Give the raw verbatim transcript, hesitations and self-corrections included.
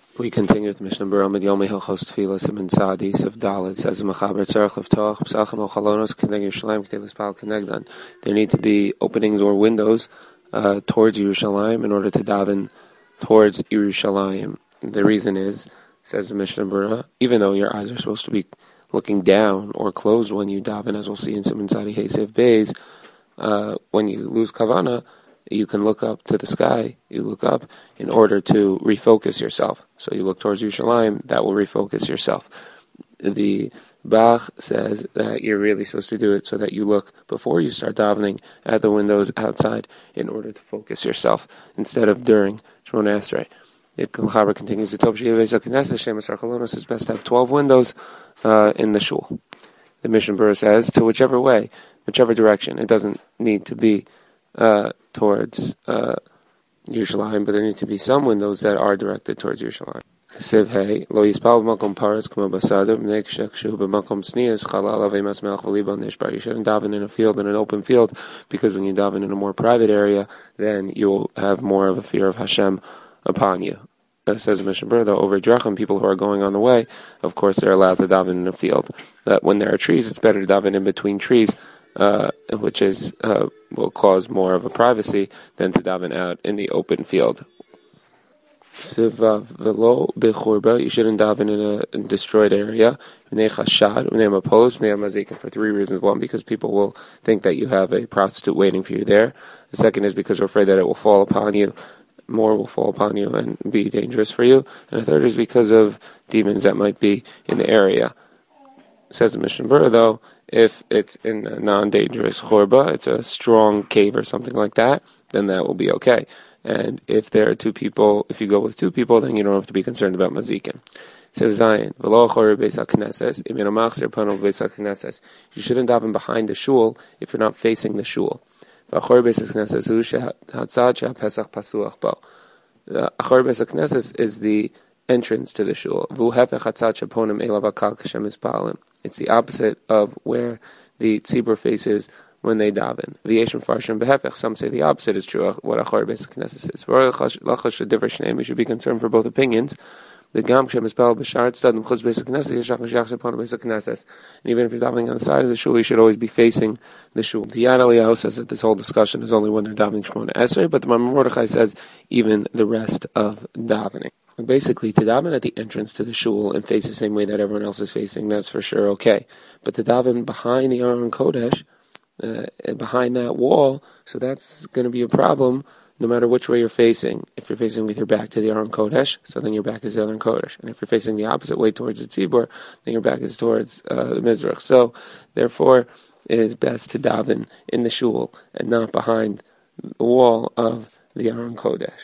We continue with Mishnah Berurah Amid Yomi Hilchos Tefillah Siman Tzadis of Dalit. Says the Mechaber Tzarech Leftoach P'sachim Ochalonos Keneg Yerushalayim K'tei L'Spal Kenegdan. There need to be openings or windows uh, towards Yerushalayim in order to daven towards Yerushalayim. The reason is, says the Mishnah Berurah, even though your eyes are supposed to be looking down or closed when you daven, as we'll see in Siman Tzadi Heisev Beis, uh, when you lose Kavana, you can look up to the sky, you look up in order to refocus yourself. So you look towards Yerushalayim, that will refocus yourself. The Bach says that you're really supposed to do it so that you look before you start davening at the windows outside in order to focus yourself instead of during Shemona Esrei. The Mechaber continues, it's best to have twelve windows uh, in the shul. The Mishnah Berurah says, to whichever way, whichever direction. It doesn't need to be Uh, towards uh, Yerushalayim, but there need to be some windows that are directed towards Yerushalayim. Siv hey, lo yispal b'makom paretz k'mo basader b'nei kshekshu b'makom tznias chala alav emas melech v'libo nishbar. You shouldn't daven in a field, in an open field, because when you daven in a more private area, then you'll have more of a fear of Hashem upon you. That says the Mishnah Berurah, though, over Drachim, people who are going on the way, of course, they're allowed to daven in a field. That when there are trees, it's better to daven in between trees, Uh, which is uh, will cause more of a privacy than to daven out in the open field. Sivav velo bechurba, you shouldn't daven in a destroyed area. For three reasons. One, because people will think that you have a prostitute waiting for you there. The second is because they're afraid that it will fall upon you. More will fall upon you and be dangerous for you. And the third is because of demons that might be in the area. Says the Mishnah Berurah, though, if it's in a non-dangerous churba, it's a strong cave or something like that, then that will be okay. And if there are two people, if you go with two people, then you don't have to be concerned about mazikin. Says Zion, you shouldn't daven behind the shul if you're not facing the shul. The Achor Beis HaKnesses is the entrance to the shul. It's the opposite of where the tzibur faces when they daven. Some say the opposite is true. What Achor Beis HaKnesses is. We should be concerned for both opinions. And even if you're davening on the side of the shul, you should always be facing the shul. The Yad Eliyahu says that this whole discussion is only when they're davening Shemona Esrei, but the Maimon Mordechai says even the rest of davening. Basically, to daven at the entrance to the shul and face the same way that everyone else is facing, that's for sure okay. But to daven behind the Aron Kodesh, uh, behind that wall, so that's going to be a problem no matter which way you're facing. If you're facing with your back to the Aron Kodesh, so then your back is the Aron Kodesh. And if you're facing the opposite way towards the Tzibur, then your back is towards uh, the Mizrach. So, therefore, it is best to daven in the shul and not behind the wall of the Aron Kodesh.